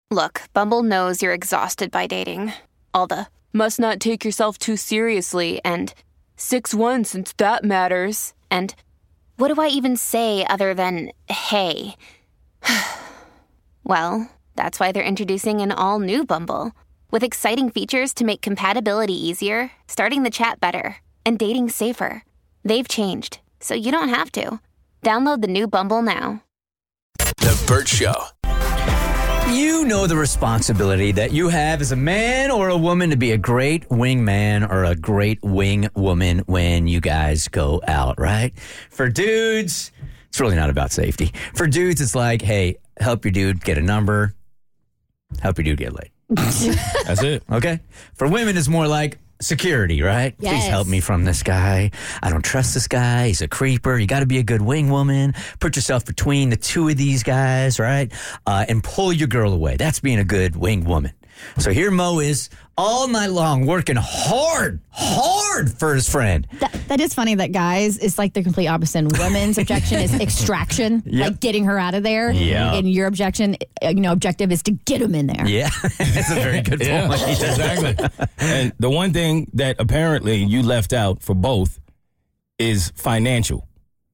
Look, Bumble knows you're exhausted by dating. All the must not take yourself too seriously and 6'1" since that matters. And what do I even say other than hey? Well, that's why they're introducing an all-new Bumble with exciting features to make compatibility easier, starting the chat better, and dating safer. They've changed, so you don't have to. Download the new Bumble now. The Bert Show. You know the responsibility that you have as a man or a woman to be a great wingman or a great wing woman when you guys go out, right? For dudes, it's really not about safety. For dudes, it's like, hey, help your dude get a number, help your dude get laid. That's it. Okay? For women, it's more like security, right? Yes. Please help me from this guy. I don't trust this guy. He's a creeper. You got to be a good wing woman. Put yourself between the two of these guys, right? And pull your girl away. That's being a good wing woman. So here Mo is all night long working hard for his friend. That is funny that guys is like the complete opposite. Women's objection is extraction, like getting her out of there. Yeah. And your objection, objective is to get him in there. Yeah, that's a very good point. Yeah, exactly. And the one thing that apparently you left out for both is financial.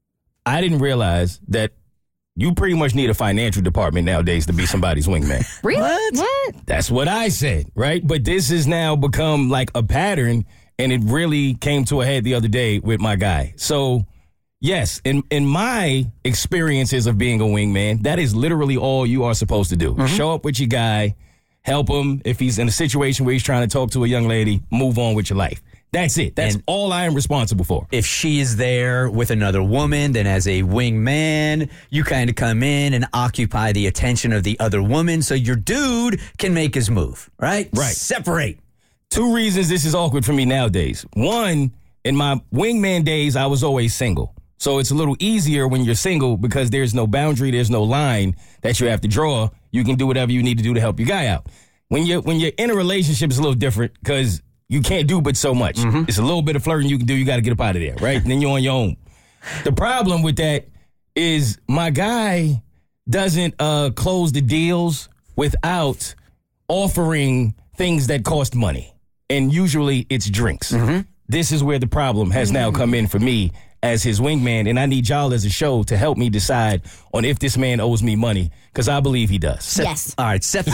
I didn't realize that you pretty much need a financial department nowadays to be somebody's wingman. Really? What? That's what I said, right? But this has now become like a pattern, and it really came to a head the other day with my guy. So, yes, in my experiences of being a wingman, that is literally all you are supposed to do. Mm-hmm. Show up with your guy, help him. If he's in a situation where he's trying to talk to a young lady, move on with your life. That's it. That's all I am responsible for. If she is there with another woman, then as a wingman, you kind of come in and occupy the attention of the other woman so your dude can make his move, right? Right. Separate. 2 reasons this is awkward for me nowadays. One, in my wingman days, I was always single. So it's a little easier when you're single because there's no boundary, there's no line that you have to draw. You can do whatever you need to do to help your guy out. When you're in a relationship, it's a little different because you can't do but so much. Mm-hmm. It's a little bit of flirting you can do. You got to get up out of there, right? And then you're on your own. The problem with that is my guy doesn't close the deals without offering things that cost money. And usually it's drinks. Mm-hmm. This is where the problem has now come in for me as his wingman. And I need y'all as a show to help me decide on if this man owes me money, because I believe he does. Yes. All right, set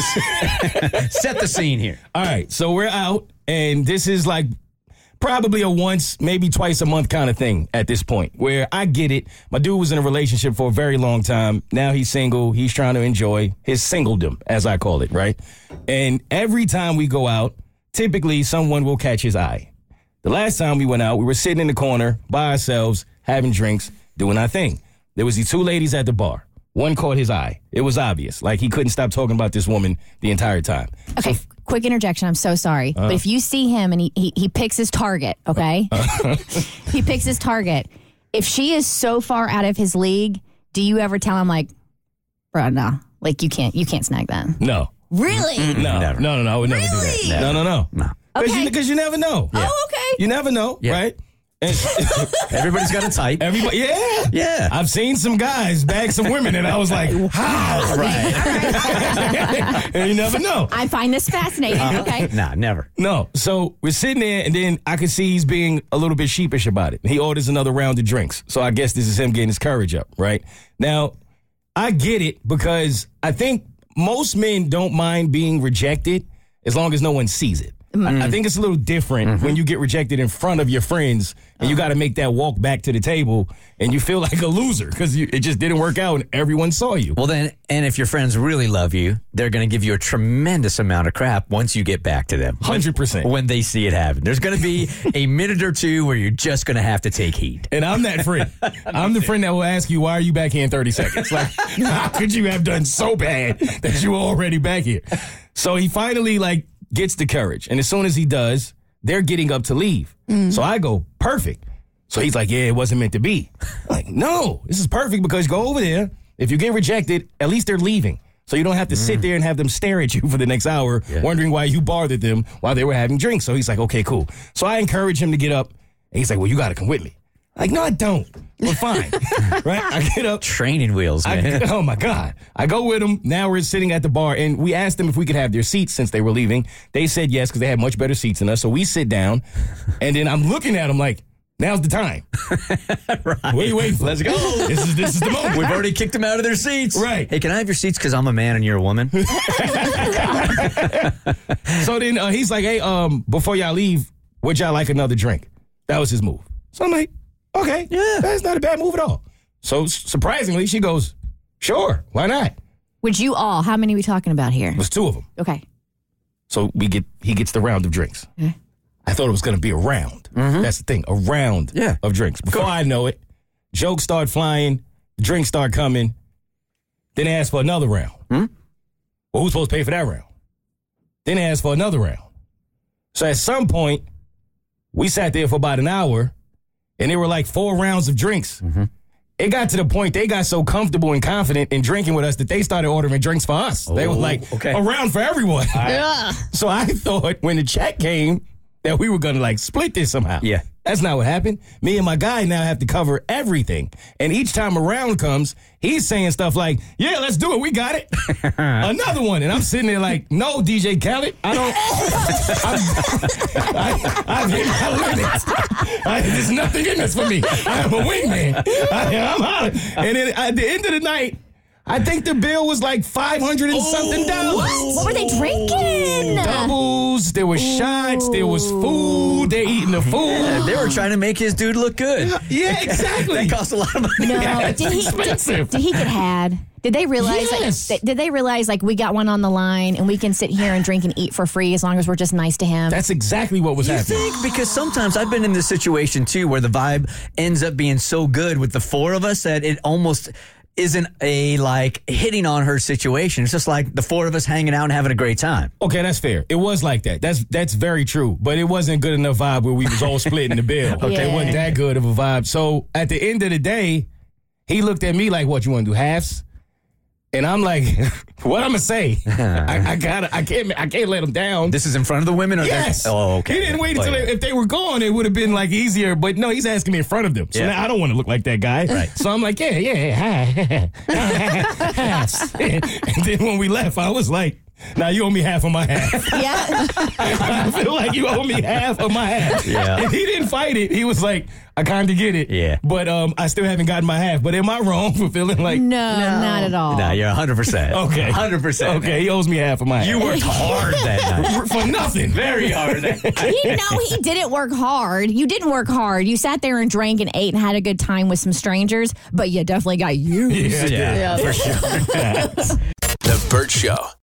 the scene here. All right, so we're out. And this is like probably a once, maybe twice a month kind of thing at this point, where I get it. My dude was in a relationship for a very long time. Now he's single. He's trying to enjoy his singledom, as I call it, right? And every time we go out, typically someone will catch his eye. The last time we went out, we were sitting in the corner by ourselves, having drinks, doing our thing. There was these 2 ladies at the bar. One caught his eye. It was obvious. Like, he couldn't stop talking about this woman the entire time. Okay, quick interjection. I'm so sorry. But if you see him and he picks his target, okay? He picks his target. If she is so far out of his league, do you ever tell him, like, bro, no. Like, you can't snag that? No. Really? No. Never. No. I would never do Really? that. No. Okay. Because you never know. Yeah. Oh, okay. You never know, right? And Everybody's got a type. everybody, Yeah. I've seen some guys bag some women, and I was like, how? Right. And you never know. I find this fascinating. Okay. Nah, never. No. So we're sitting there, and then I could see he's being a little bit sheepish about it. He orders another round of drinks. So I guess this is him getting his courage up, right? Now, I get it because I think most men don't mind being rejected as long as no one sees it. I think it's a little different when you get rejected in front of your friends and you got to make that walk back to the table and you feel like a loser because it just didn't work out and everyone saw you. Well, then, and if your friends really love you, they're going to give you a tremendous amount of crap once you get back to them. 100%. When they see it happen. There's going to be a minute or two where you're just going to have to take heat. And I'm that friend. I'm the friend that will ask you, why are you back here in 30 seconds? Like, how could you have done so bad that you were already back here? So he finally, gets the courage. And as soon as he does, they're getting up to leave. So I go, perfect. So he's like, yeah, it wasn't meant to be. I'm like, no, this is perfect because go over there. If you get rejected, at least they're leaving. So you don't have to sit there and have them stare at you for the next hour, wondering why you bothered them while they were having drinks. So he's like, okay, cool. So I encourage him to get up. And he's like, well, you got to come with me. Like, no, I don't. We're fine. Right? I get up. Training wheels, man. Oh, my God. I go with them. Now we're sitting at the bar, and we asked them if we could have their seats since they were leaving. They said yes because they had much better seats than us. So we sit down, and then I'm looking at them like, now's the time. Right. What are you waiting for? Let's go. This is the moment. We've already kicked them out of their seats. Right. Hey, can I have your seats because I'm a man and you're a woman? So then he's like, hey, before y'all leave, would y'all like another drink? That was his move. So I'm like, okay, yeah, that's not a bad move at all. So surprisingly, she goes, sure, why not? Would you all? How many are we talking about here? It was 2 of them. Okay. So he gets the round of drinks. Okay. I thought it was going to be a round. That's the thing, a round of drinks. Before I know it, jokes start flying, drinks start coming. Then they ask for another round. Well, who's supposed to pay for that round? Then they ask for another round. So at some point, we sat there for about an hour, and there were like 4 rounds of drinks. It got to the point they got so comfortable and confident in drinking with us that they started ordering drinks for us. They were like, a round for everyone. So I thought when the check came that we were going to like split this somehow. Yeah. That's not what happened. Me and my guy now have to cover everything. And each time a round comes, he's saying stuff like, yeah, let's do it. We got it. Another one. And I'm sitting there like, no, DJ Khaled, I don't. I've hit my limits. There's nothing in this for me. I'm a wingman. I'm hollering. And then at the end of the night, I think the bill was like $500 and something. What were they drinking? Doubles, there was shots, there was food, they're eating the food. Yeah, they were trying to make his dude look good. Yeah, exactly. That cost a lot of money. No, Yeah, did he expensive. did he get had? Did they realize? Yes. Did they realize like we got one on the line and we can sit here and drink and eat for free as long as we're just nice to him? That's exactly what was You happening. think? Because sometimes I've been in this situation too where the vibe ends up being so good with the 4 of us that it almost isn't a like hitting on her situation. It's just like the 4 of us hanging out and having a great time. Okay, that's fair. It was like that. That's very true. But it wasn't good enough vibe where we was all splitting the bill. Okay, Yeah. it wasn't that good of a vibe. So at the end of the day, he looked at me like, what, you want to do halves? And I'm like, what I'm gonna say? I can't let him down. This is in front of the women? Or Yes. Oh, okay. He didn't wait until if they were gone, it would have been like easier. But no, he's asking me in front of them. So Yeah. now I don't want to look like that guy. Right. So I'm like, yeah. And then when we left, I was like, now you owe me half of my half. Yeah. I feel like you owe me half of my half. Yeah. And he didn't fight it. He was like, I kind of get it. Yeah. But I still haven't gotten my half. But am I wrong for feeling like, No, not at all. No, you're 100%. okay. 100%. Okay, he owes me half of my half. You worked hard that night. for nothing. Very hard. He didn't work hard. You didn't work hard. You sat there and drank and ate and had a good time with some strangers, but you definitely got used. Yeah. Yeah, for sure. The Burt Show.